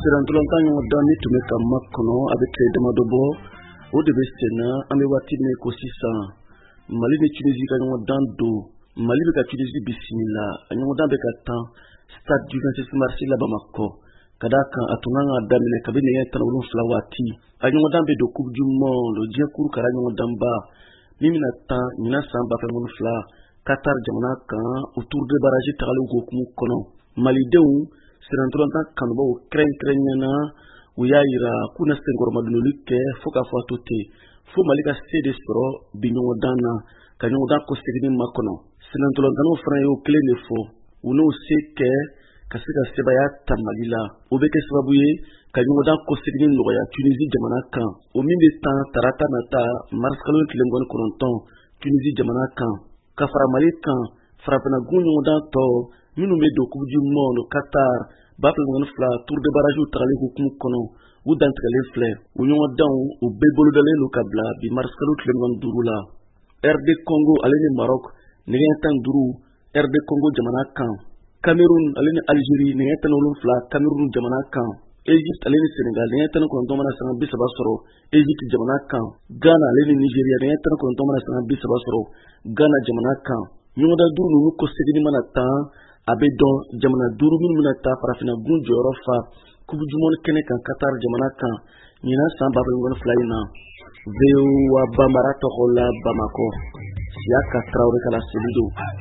Sirantulankan ɲɔgɔn ni tun bɛ ka ma kɔnɔ a bɛ tile damadɔ bɔ o de bɛ senna an bɛ waati min ko sisan Mali ni Tunisie ka ɲɔgɔn dan don Mali bɛ ka Tunisie bisimila a ɲɔgɔn dan bɛ ka tan stade du 26 mars la Bamako ka d'a kan a tun kan ka daminɛ kabini nɛgɛ 17 waati a ɲɔgɔn dan bɛ don Coupe du Monde diɲɛ kuru kara ɲɔgɔn danba min bɛna tan ɲina san 2007 Qatar jamana kan autour de barrage tagali hukumu kɔnɔ Malidenw Sirantulankan kanubaw kɛrɛnkɛrɛnnena u y'a yira k'u na senkɔrɔmadonoli kɛ fo k'a fɔ a to ten fo Mali ka se de sɔrɔ bi ɲɔgɔndan na ka ɲɔgɔndan kɔseginin makɔnɔ Sirantulankanw fana y'o kelen de fɔ u n'o se kɛ ka se ka sebaya ta Mali la o bɛ kɛ sababu ye ka ɲɔgɔndan kɔseginin nɔgɔya Tunisie jamana kan o min bɛ tan tarata nata mars kalo tile 29 Tunisie jamana kan ka fara Mali kan farafinna gun ɲɔgɔndan tɔ minnu bɛ don Coupe du Monde Qatar 2022 tour de barrage tagali hukumu kɔnɔ u dantigɛlen filɛ u ɲɔgɔndanw u bɛɛ bolodalen don ka bila bi mars kalo tile 25 la RD Congo ale ni Maroc nɛgɛ 15 RD Congo jamana kan Cameroun ale ni Algérie nɛgɛ 17 Cameroun jamana kan Egypte ale ni Senegal nɛgɛ 19 mana sanga 30 sɔrɔ Egypte jamana kan Ghana ale ni Nigeria nɛgɛ 19 mana sanga 30 sɔrɔ Ghana jamana kan ɲɔgɔndan duuru ninnu kɔseginin mana tan a bɛ dɔn jamana duuru minnu bɛna taa farafinna gun jɔyɔrɔ fa Coupe du Monde kɛnɛ kan Qatar jamana kan ɲina san 2022 in na VOA Bambara tɔgɔ la Bamako Siaka Traoré kala Selido